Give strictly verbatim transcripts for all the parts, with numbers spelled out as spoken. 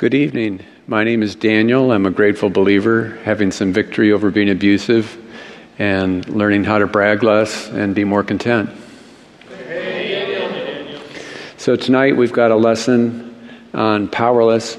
Good evening. My name is Daniel. I'm a grateful believer, having some victory over being abusive and learning how to brag less and be more content. So tonight we've got a lesson on powerless,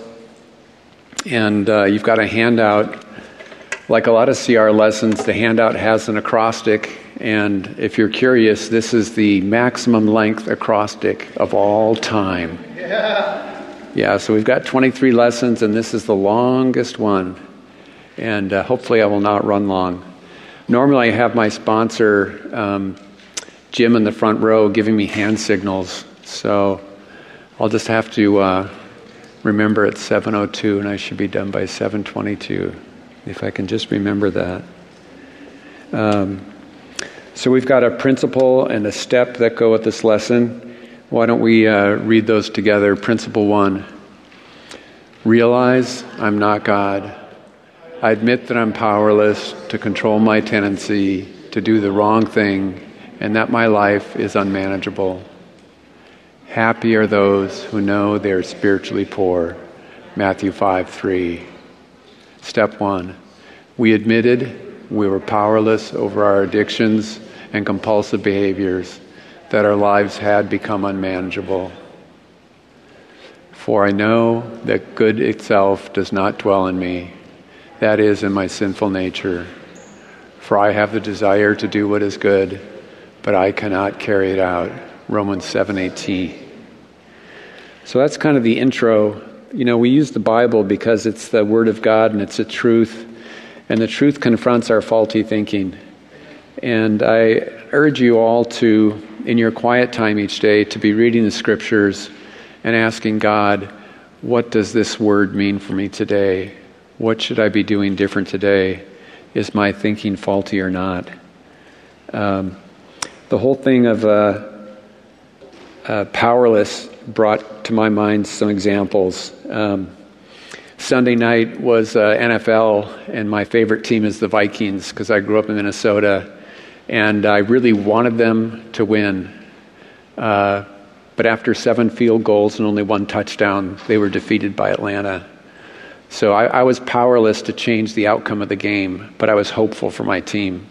and uh, you've got a handout. Like a lot of C R lessons, the handout has an acrostic, and if you're curious, this is the maximum length acrostic of all time. Yeah. Yeah, so we've got twenty-three lessons, and this is the longest one. And uh, hopefully I will not run long. Normally I have my sponsor, um, Jim, in the front row giving me hand signals. So I'll just have to uh, remember it's seven oh two, and I should be done by seven twenty-two, if I can just remember that. Um, so we've got a principle and a step that go with this lesson. Why don't we uh, read those together? Principle one. Realize I'm not God. I admit that I'm powerless to control my tendency to do the wrong thing and that my life is unmanageable. Happy are those who know they are spiritually poor. Matthew five three. Step one. We admitted we were powerless over our addictions and compulsive behaviors, that our lives had become unmanageable. For I know that good itself does not dwell in me, that is, in my sinful nature. For I have the desire to do what is good, but I cannot carry it out. Romans seven eighteen. So that's kind of the intro. You know, we use the Bible because it's the Word of God and it's the truth, and the truth confronts our faulty thinking. And I urge you all to, in your quiet time each day, to be reading the Scriptures and asking God, what does this word mean for me today? What should I be doing different today? Is my thinking faulty or not? Um, the whole thing of uh, uh, powerless brought to my mind some examples. Um, Sunday night was uh, N F L, and my favorite team is the Vikings because I grew up in Minnesota. And I really wanted them to win. Uh, but after seven field goals and only one touchdown, they were defeated by Atlanta. So I, I was powerless to change the outcome of the game, but I was hopeful for my team.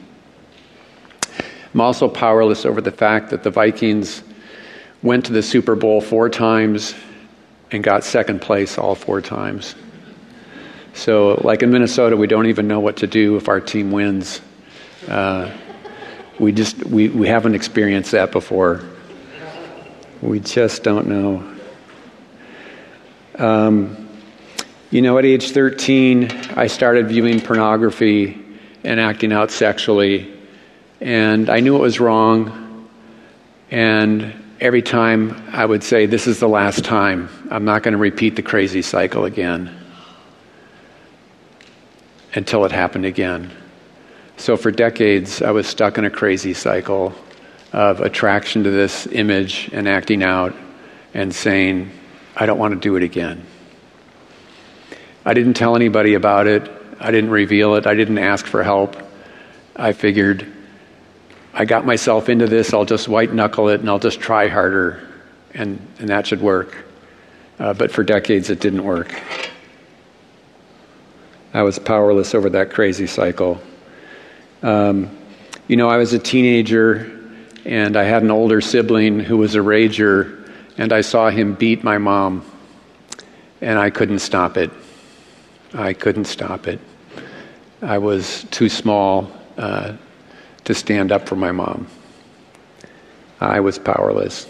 I'm also powerless over the fact that the Vikings went to the Super Bowl four times and got second place all four times. So like in Minnesota, we don't even know what to do if our team wins. Uh, We just, we, we haven't experienced that before. We just don't know. Um, you know, at age thirteen, I started viewing pornography and acting out sexually. And I knew it was wrong. And every time I would say, this is the last time. I'm not going to repeat the crazy cycle again. Until it happened again. So for decades, I was stuck in a crazy cycle of attraction to this image and acting out and saying, I don't want to do it again. I didn't tell anybody about it. I didn't reveal it. I didn't ask for help. I figured, I got myself into this, I'll just white knuckle it and I'll just try harder, and, and that should work. Uh, but for decades, it didn't work. I was powerless over that crazy cycle. Um, you know, I was a teenager, and I had an older sibling who was a rager, and I saw him beat my mom, and I couldn't stop it. I couldn't stop it. I was too small uh, to stand up for my mom. I was powerless.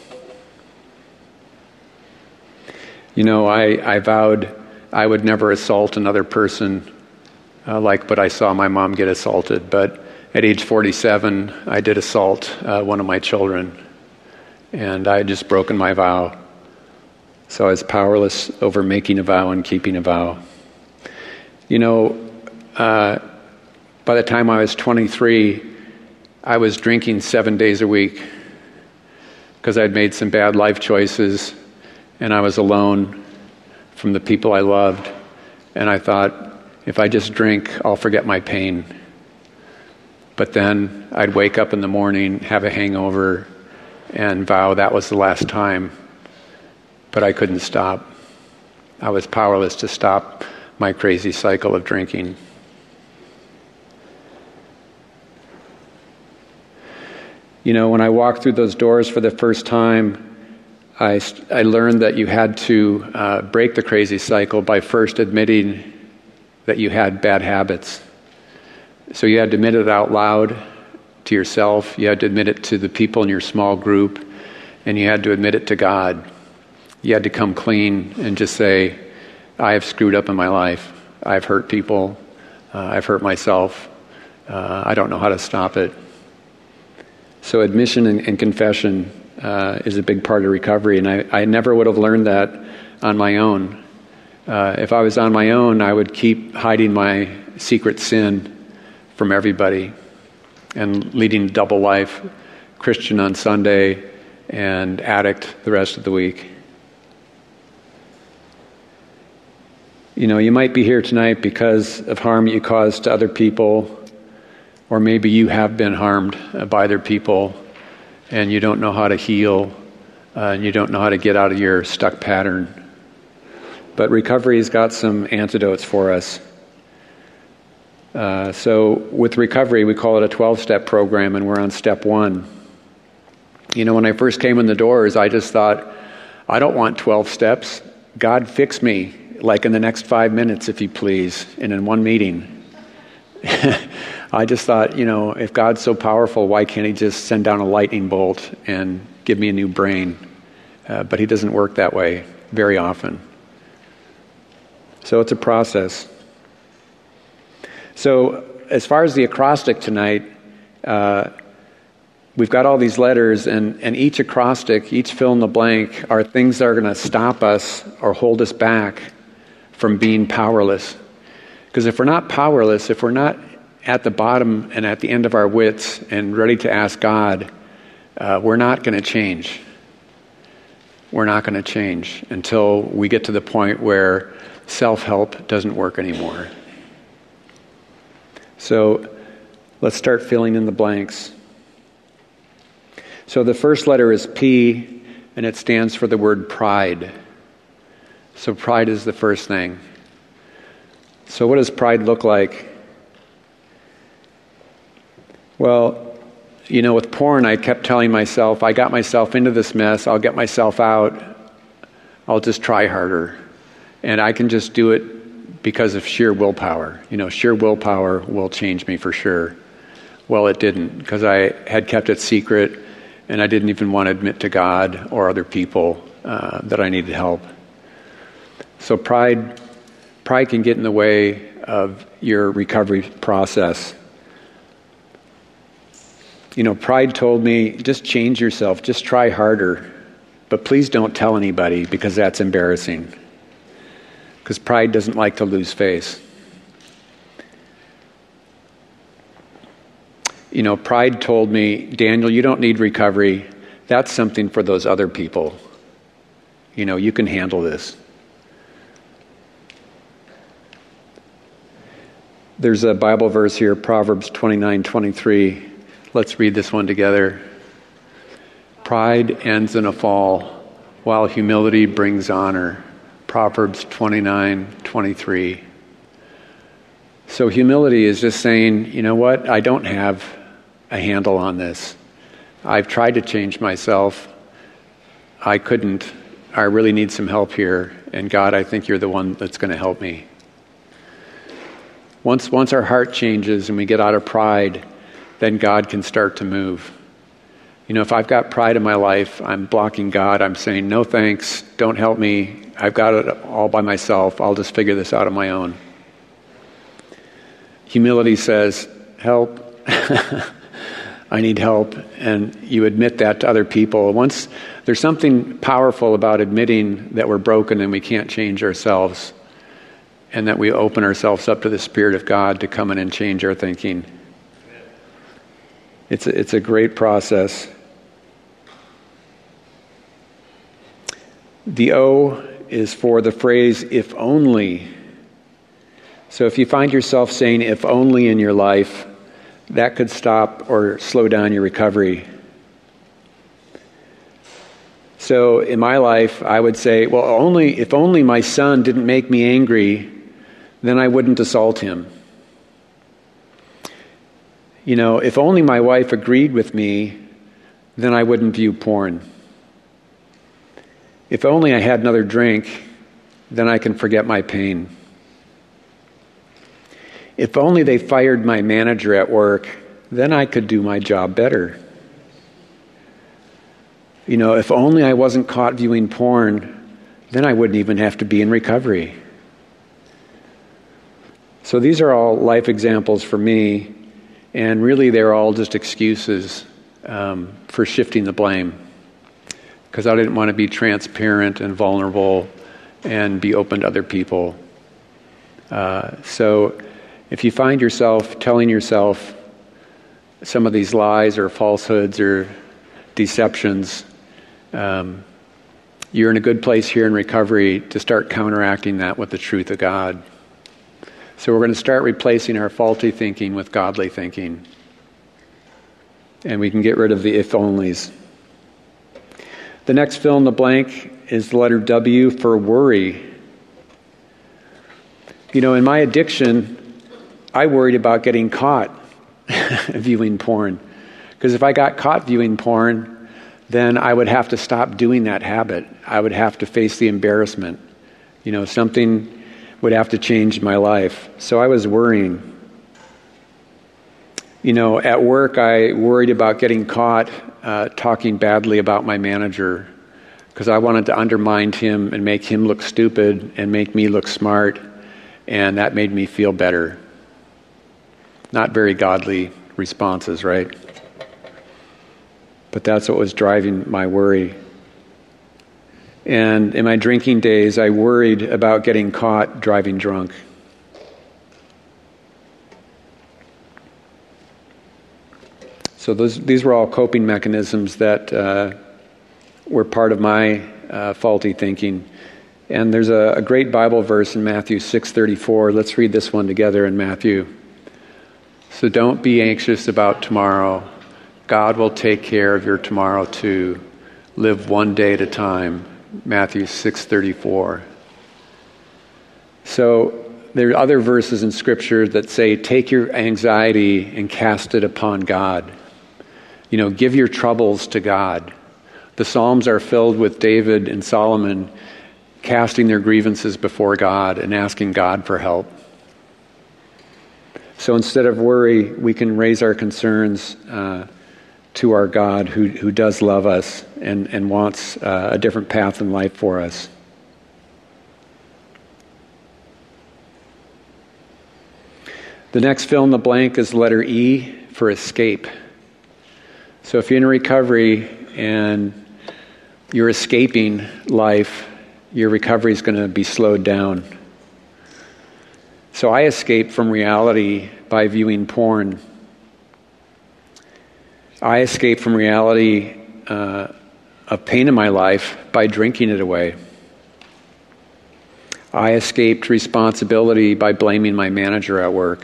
You know, I, I vowed I would never assault another person Uh, like, but I saw my mom get assaulted. But at age forty-seven, I did assault uh, one of my children, and I had just broken my vow. So I was powerless over making a vow and keeping a vow. You know, uh, by the time I was twenty-three, I was drinking seven days a week because I'd made some bad life choices, and I was alone from the people I loved, and I thought, if I just drink, I'll forget my pain. But then I'd wake up in the morning, have a hangover, and vow that was the last time. But I couldn't stop. I was powerless to stop my crazy cycle of drinking. You know, when I walked through those doors for the first time, I, I learned that you had to uh, break the crazy cycle by first admitting that you had bad habits. So you had to admit it out loud to yourself, you had to admit it to the people in your small group, and you had to admit it to God. You had to come clean and just say, I have screwed up in my life. I've hurt people. Uh, I've hurt myself. Uh, I don't know how to stop it. So admission and, and confession uh, is a big part of recovery, and I, I never would have learned that on my own. Uh, if I was on my own, I would keep hiding my secret sin from everybody and leading a double life, Christian on Sunday and addict the rest of the week. You know, you might be here tonight because of harm you caused to other people, or maybe you have been harmed by other people and you don't know how to heal, uh, and you don't know how to get out of your stuck pattern. But recovery's got some antidotes for us. Uh, so with recovery, we call it a twelve-step program, and we're on step one. You know, when I first came in the doors, I just thought, I don't want twelve steps. God, fix me, like in the next five minutes, if you please, and in one meeting. I just thought, you know, if God's so powerful, why can't he just send down a lightning bolt and give me a new brain? Uh, but he doesn't work that way very often. So it's a process. So as far as the acrostic tonight, uh, we've got all these letters, and, and each acrostic, each fill in the blank, are things that are going to stop us or hold us back from being powerless. Because if we're not powerless, if we're not at the bottom and at the end of our wits and ready to ask God, uh, we're not going to change. We're not going to change until we get to the point where self-help doesn't work anymore. So let's start filling in the blanks. So the first letter is P, and it stands for the word pride. So pride is the first thing. So what does pride look like? Well, you know, with porn, I kept telling myself, I got myself into this mess, I'll get myself out, I'll just try harder. And I can just do it because of sheer willpower. You know, sheer willpower will change me for sure. Well, it didn't, because I had kept it secret, and I didn't even want to admit to God or other people uh, that I needed help. So pride, pride can get in the way of your recovery process. You know, pride told me, just change yourself, just try harder, but please don't tell anybody because that's embarrassing. Because pride doesn't like to lose face. You know, pride told me, Daniel, you don't need recovery. That's something for those other people. You know, you can handle this. There's a Bible verse here, Proverbs twenty-nine twenty-three. Let's read this one together. Pride ends in a fall, while humility brings honor. Proverbs twenty-nine twenty-three. So humility is just saying, you know what, I don't have a handle on this. I've tried to change myself. I couldn't. I really need some help here. And God, I think you're the one that's going to help me. Once, once our heart changes and we get out of pride, then God can start to move. You know, if I've got pride in my life, I'm blocking God. I'm saying, no thanks, don't help me. I've got it all by myself. I'll just figure this out on my own. Humility says, help. I need help. And you admit that to other people. Once there's something powerful about admitting that we're broken and we can't change ourselves, and that we open ourselves up to the Spirit of God to come in and change our thinking. It's a, it's a great process. The O is for the phrase, if only. So if you find yourself saying, if only in your life, that could stop or slow down your recovery. So in my life, I would say, well, only if only my son didn't make me angry, then I wouldn't assault him. You know, if only my wife agreed with me, then I wouldn't view porn. If only I had another drink, then I can forget my pain. If only they fired my manager at work, then I could do my job better. You know, if only I wasn't caught viewing porn, then I wouldn't even have to be in recovery. So these are all life examples for me, and really they're all just excuses um, for shifting the blame, because I didn't want to be transparent and vulnerable and be open to other people. Uh, so if you find yourself telling yourself some of these lies or falsehoods or deceptions, um, you're in a good place here in recovery to start counteracting that with the truth of God. So we're going to start replacing our faulty thinking with godly thinking. And we can get rid of the if-onlys. The next fill in the blank is the letter W for worry. You know, in my addiction, I worried about getting caught viewing porn. Because if I got caught viewing porn, then I would have to stop doing that habit. I would have to face the embarrassment. You know, something would have to change in my life. So I was worrying. You know, at work, I worried about getting caught uh, talking badly about my manager, because I wanted to undermine him and make him look stupid and make me look smart, and that made me feel better. Not very godly responses, right? But that's what was driving my worry. And in my drinking days, I worried about getting caught driving drunk. So those, these were all coping mechanisms that uh, were part of my uh, faulty thinking. And there's a, a great Bible verse in Matthew six thirty-four. Let's read this one together in Matthew. So don't be anxious about tomorrow. God will take care of your tomorrow too. Live one day at a time. Matthew six thirty-four. So there are other verses in Scripture that say, take your anxiety and cast it upon God. You know, give your troubles to God. The Psalms are filled with David and Solomon casting their grievances before God and asking God for help. So instead of worry, we can raise our concerns uh, to our God who, who does love us and, and wants uh, a different path in life for us. The next fill in the blank is letter E for escape. So if you're in recovery and you're escaping life, your recovery is going to be slowed down. So I escape from reality by viewing porn. I escape from reality uh, of pain in my life by drinking it away. I escaped responsibility by blaming my manager at work.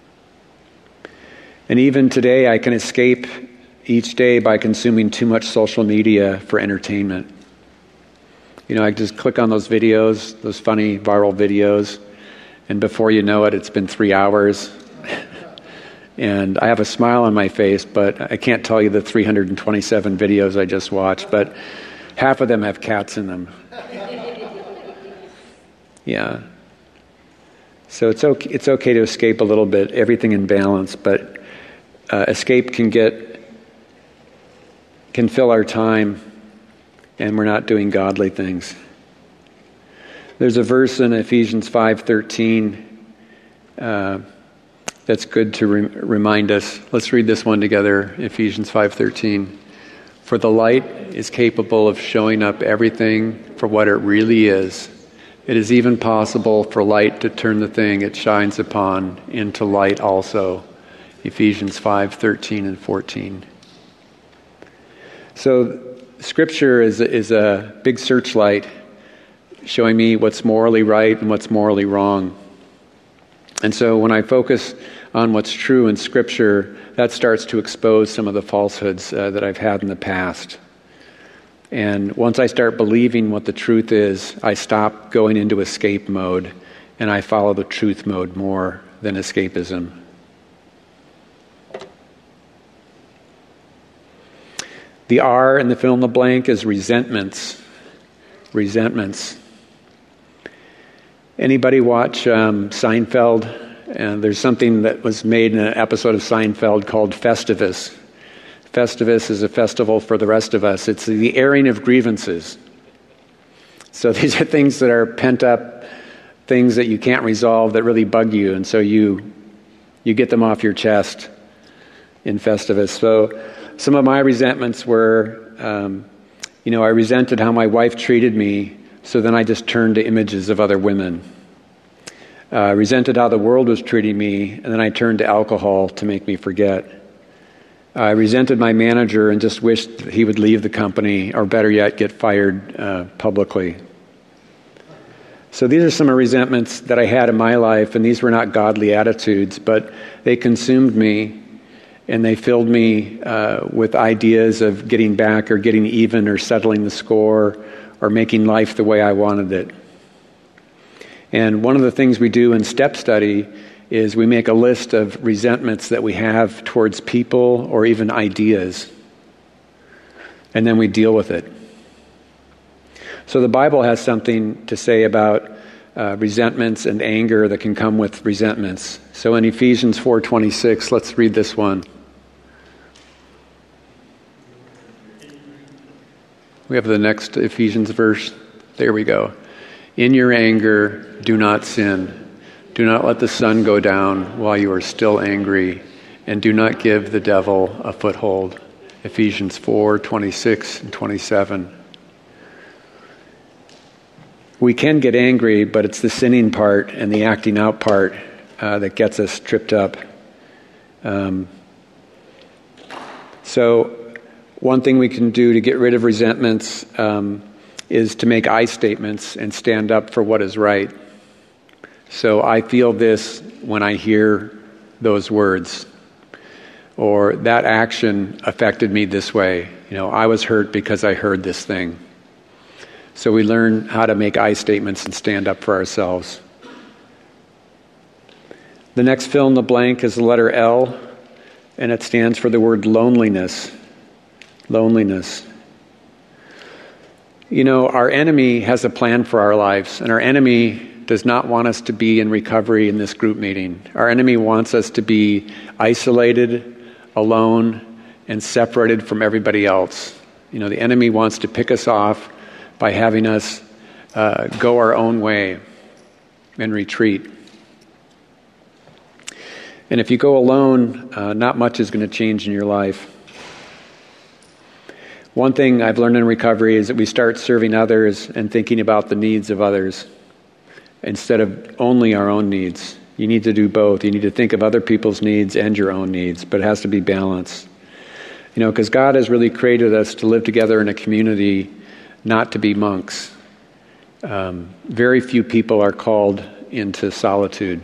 And even today, I can escape each day by consuming too much social media for entertainment. You know, I just click on those videos, those funny viral videos, and before you know it, it's been three hours. And I have a smile on my face, but I can't tell you the three hundred twenty-seven videos I just watched, but half of them have cats in them. Yeah. So it's okay, it's okay to escape a little bit, everything in balance, but uh, escape can get can fill our time, and we're not doing godly things. There's a verse in Ephesians five thirteen uh, that's good to re- remind us. Let's read this one together, Ephesians five thirteen. For the light is capable of showing up everything for what it really is. It is even possible for light to turn the thing it shines upon into light also. Ephesians five thirteen and fourteen. So Scripture is, is a big searchlight showing me what's morally right and what's morally wrong. And so when I focus on what's true in Scripture, that starts to expose some of the falsehoods uh, that I've had in the past. And once I start believing what the truth is, I stop going into escape mode, and I follow the truth mode more than escapism. The R in the fill in the blank is resentments. Resentments. Anybody watch um, Seinfeld? And there's something that was made in an episode of Seinfeld called Festivus. Festivus is a festival for the rest of us. It's the airing of grievances. So these are things that are pent up, things that you can't resolve that really bug you, and so you you get them off your chest in Festivus. So some of my resentments were, um, you know, I resented how my wife treated me, so then I just turned to images of other women. Uh, I resented how the world was treating me, and then I turned to alcohol to make me forget. I resented my manager and just wished that he would leave the company, or better yet, get fired uh, publicly. So these are some of the resentments that I had in my life, and these were not godly attitudes, but they consumed me, and they filled me uh, with ideas of getting back or getting even or settling the score or making life the way I wanted it. And one of the things we do in step study is we make a list of resentments that we have towards people or even ideas, and then we deal with it. So the Bible has something to say about uh, resentments and anger that can come with resentments. So in Ephesians four twenty-six, let's read this one. We have the next Ephesians verse. There we go. In your anger, do not sin. Do not let the sun go down while you are still angry, and do not give the devil a foothold. Ephesians four twenty-six and twenty-seven. We can get angry, but it's the sinning part and the acting out part uh, that gets us tripped up. Um, so one thing we can do to get rid of resentments um, is to make I statements and stand up for what is right. So I feel this when I hear those words, or that action affected me this way. You know, I was hurt because I heard this thing. So we learn how to make I statements and stand up for ourselves. The next fill in the blank is the letter L, and it stands for the word loneliness. Loneliness. You know, our enemy has a plan for our lives, and our enemy does not want us to be in recovery in this group meeting. Our enemy wants us to be isolated, alone, and separated from everybody else. You know, the enemy wants to pick us off by having us uh, go our own way and retreat. And if you go alone, uh, not much is going to change in your life. One thing I've learned in recovery is that we start serving others and thinking about the needs of others instead of only our own needs. You need to do both. You need to think of other people's needs and your own needs, but it has to be balanced. You know, because God has really created us to live together in a community, not to be monks. Um, very few people are called into solitude.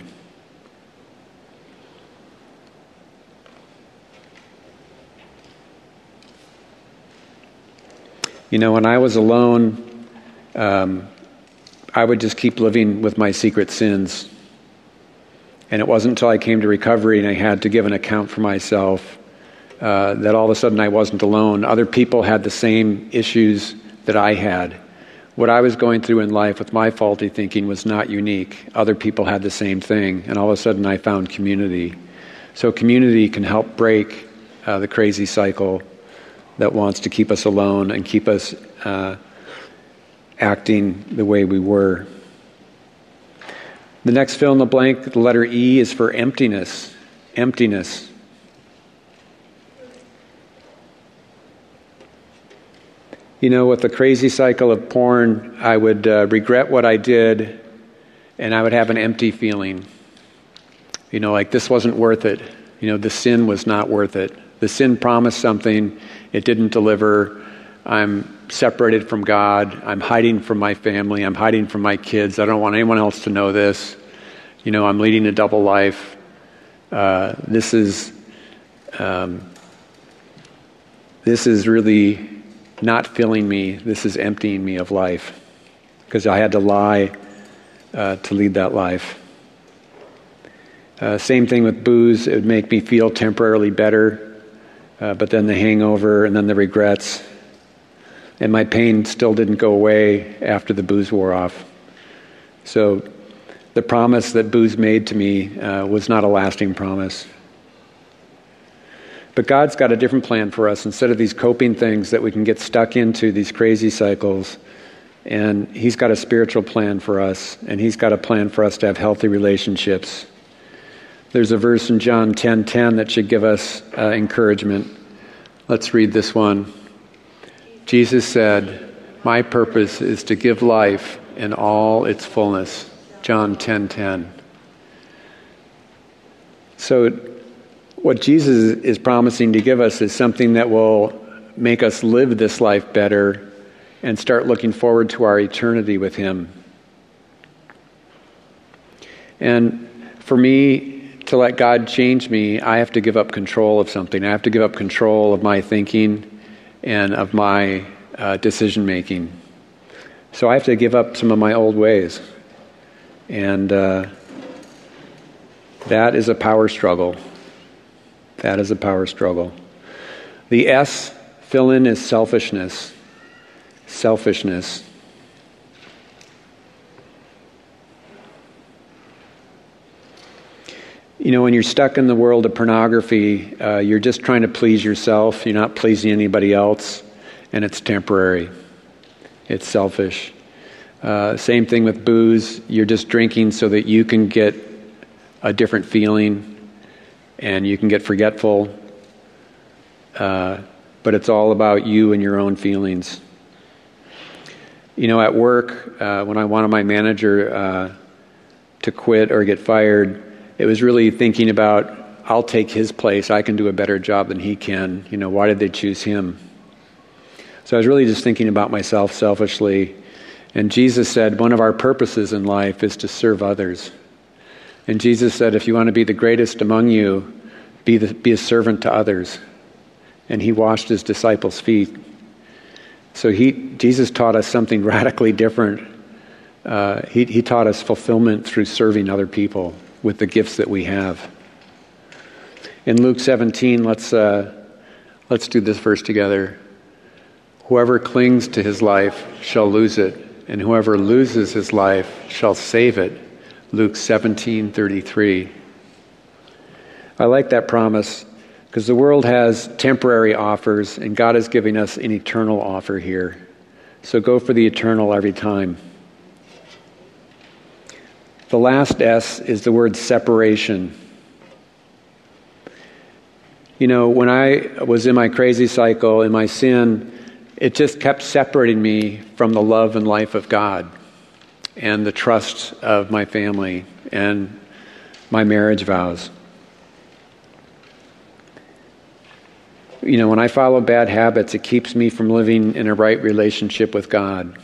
You know, when I was alone, um, I would just keep living with my secret sins. And it wasn't until I came to recovery and I had to give an account for myself uh, that all of a sudden I wasn't alone. Other people had the same issues that I had. What I was going through in life with my faulty thinking was not unique. Other people had the same thing. And all of a sudden I found community. So community can help break uh, the crazy cycle that wants to keep us alone and keep us uh, acting the way we were. The next fill in the blank, the letter E, is for emptiness. Emptiness. You know, with the crazy cycle of porn, I would uh, regret what I did, and I would have an empty feeling. You know, like this wasn't worth it. You know, the sin was not worth it. The sin promised something, it didn't deliver. I'm separated from God. I'm hiding from my family. I'm hiding from my kids. I don't want anyone else to know this. You know, I'm leading a double life. Uh, this is, um, this is really not filling me. This is emptying me of life, because I had to lie uh, to lead that life. Uh, same thing with booze. It would make me feel temporarily better, uh, but then the hangover and then the regrets. And my pain still didn't go away after the booze wore off. So the promise that booze made to me uh, was not a lasting promise. But God's got a different plan for us. Instead of these coping things that we can get stuck into, these crazy cycles, and He's got a spiritual plan for us, and He's got a plan for us to have healthy relationships. There's a verse in John ten ten that should give us uh, encouragement. Let's read this one. Jesus said, "My purpose is to give life in all its fullness." John ten ten. So what Jesus is promising to give us is something that will make us live this life better and start looking forward to our eternity with Him. And for me to let God change me, I have to give up control of something. I have to give up control of my thinking and of my uh, decision making. So I have to give up some of my old ways. And uh, that is a power struggle. That is a power struggle. The S, fill in, is selfishness. Selfishness. You know, when you're stuck in the world of pornography, uh, you're just trying to please yourself. You're not pleasing anybody else, and it's temporary. It's selfish. Uh, same thing with booze. You're just drinking so that you can get a different feeling, and you can get forgetful. Uh, but it's all about you and your own feelings. You know, at work, uh, when I wanted my manager uh, to quit or get fired, it was really thinking about, I'll take his place. I can do a better job than he can. You know, why did they choose him? So I was really just thinking about myself selfishly. And Jesus said, one of our purposes in life is to serve others. And Jesus said, if you want to be the greatest among you, be the, be a servant to others. And He washed His disciples' feet. So he, Jesus taught us something radically different. Uh, he, he taught us fulfillment through serving other people with the gifts that we have. In Luke seventeen, let's uh, let's do this verse together. Whoever clings to his life shall lose it, and whoever loses his life shall save it. Luke seventeen thirty-three. I like that promise because the world has temporary offers, and God is giving us an eternal offer here. So go for the eternal every time. The last S is the word separation. You know, when I was in my crazy cycle, in my sin, it just kept separating me from the love and life of God and the trust of my family and my marriage vows. You know, when I follow bad habits, it keeps me from living in a right relationship with God.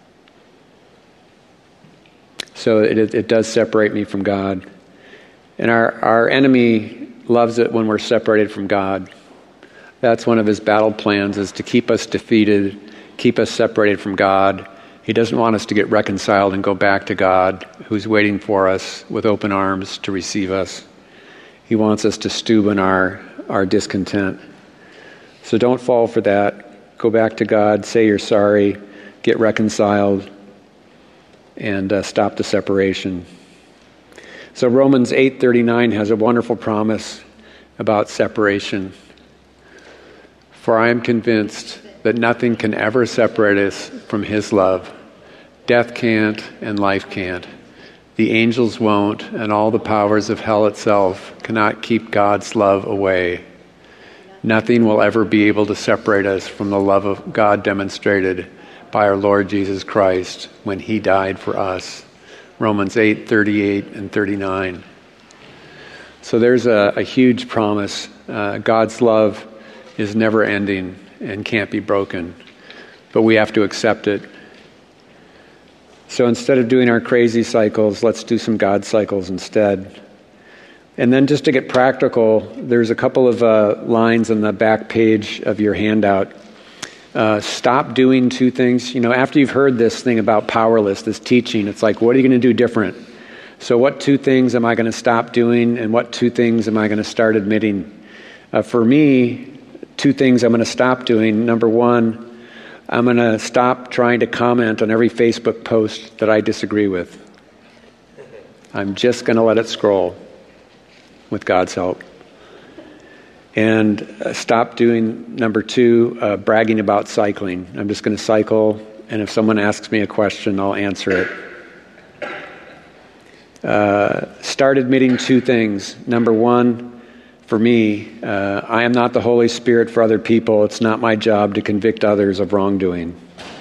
So it, it does separate me from God. And our, our enemy loves it when we're separated from God. That's one of his battle plans, is to keep us defeated, keep us separated from God. He doesn't want us to get reconciled and go back to God, who's waiting for us with open arms to receive us. He wants us to stew in our, our discontent. So don't fall for that. Go back to God, say you're sorry, get reconciled, and uh, stop the separation. So Romans eight thirty-nine has a wonderful promise about separation. For I am convinced that nothing can ever separate us from His love. Death can't and life can't. The angels won't, and all the powers of hell itself cannot keep God's love away. Nothing will ever be able to separate us from the love of God demonstrated by our Lord Jesus Christ when He died for us. Romans eight thirty-eight and thirty-nine. So there's a, a huge promise. Uh, God's love is never ending and can't be broken, but we have to accept it. So instead of doing our crazy cycles, let's do some God cycles instead. And then just to get practical, there's a couple of uh, lines on the back page of your handout Uh, stop doing two things. You know, after you've heard this thing about powerless, this teaching, it's like, what are you going to do different? So what two things am I going to stop doing, and what two things am I going to start admitting? Uh, for me, two things I'm going to stop doing. Number one, I'm going to stop trying to comment on every Facebook post that I disagree with. I'm just going to let it scroll with God's help. And uh, stop doing, number two, uh, bragging about cycling. I'm just going to cycle, and if someone asks me a question, I'll answer it. Uh, start admitting two things. Number one, for me, uh, I am not the Holy Spirit for other people. It's not my job to convict others of wrongdoing.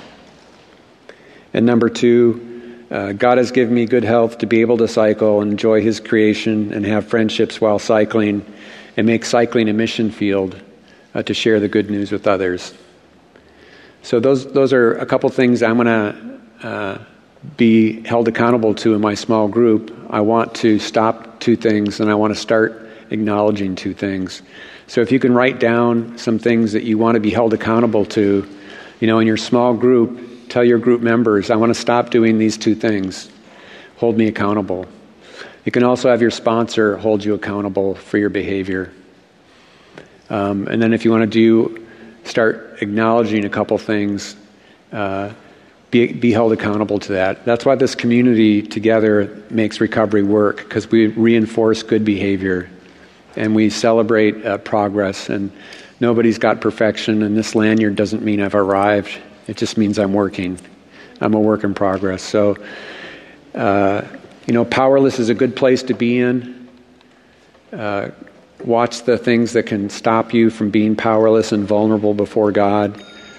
And number two, uh, God has given me good health to be able to cycle and enjoy His creation and have friendships while cycling, and make cycling a mission field uh, to share the good news with others. So those those are a couple things I'm going to uh, be held accountable to in my small group. I want to stop two things, and I want to start acknowledging two things. So if you can write down some things that you want to be held accountable to, you know, in your small group, tell your group members, I want to stop doing these two things. Hold me accountable. You can also have your sponsor hold you accountable for your behavior. Um, and then if you want to do, start acknowledging a couple things, uh, be, be held accountable to that. That's why this community together makes recovery work, because we reinforce good behavior and we celebrate uh, progress. And nobody's got perfection, and this lanyard doesn't mean I've arrived. It just means I'm working. I'm a work in progress. So, uh, You know, powerless is a good place to be in. Uh, watch the things that can stop you from being powerless and vulnerable before God.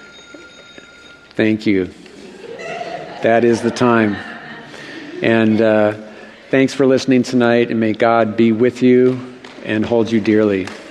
Thank you. That is the time. And uh, thanks for listening tonight, and may God be with you and hold you dearly.